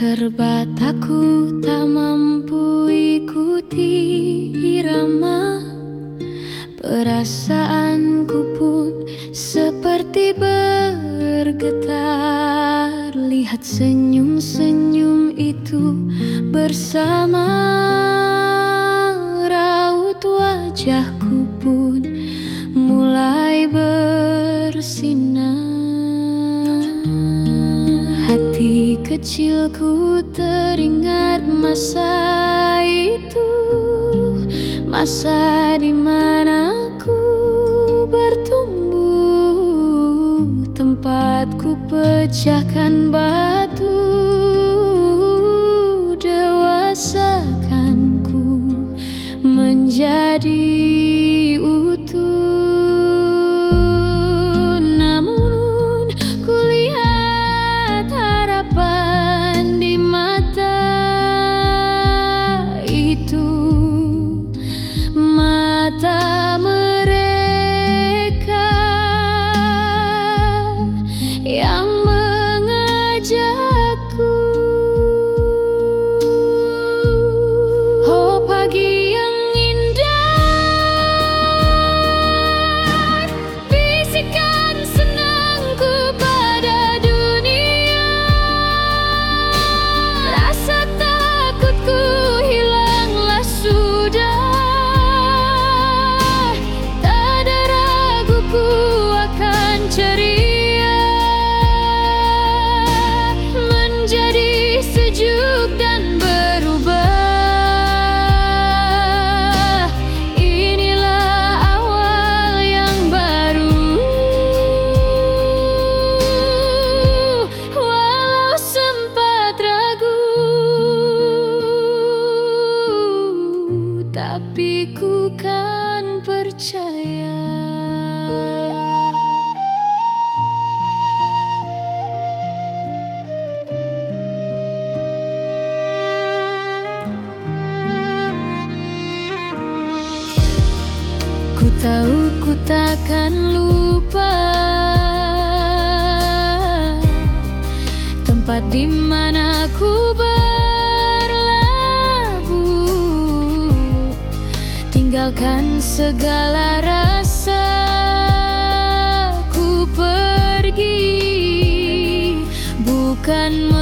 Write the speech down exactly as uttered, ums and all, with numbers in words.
Terbataku tak mampu ikuti irama, perasaanku pun seperti bergetar. Lihat senyum-senyum itu bersama, raut wajahku pun mulai bersinar. Hati kecilku teringat masa itu, masa di mana aku bertumbuh, tempatku pecahkan batu, dewasakanku menjadi utuh. Namun kulihat harapan di mata itu, mata mereka yang mengajakku. Oh pagi yang indah, bisikan senangku pada dunia, rasa takutku hilanglah sudah. Tak ada raguku akan ceria, menjadi sejuk dan berubah. Inilah awal yang baru, walau sempat ragu, tapi ku kan percaya. Ku tahu ku takkan lupa tempat di mana ku berlabuh, tinggalkan segala rasa, ku pergi bukan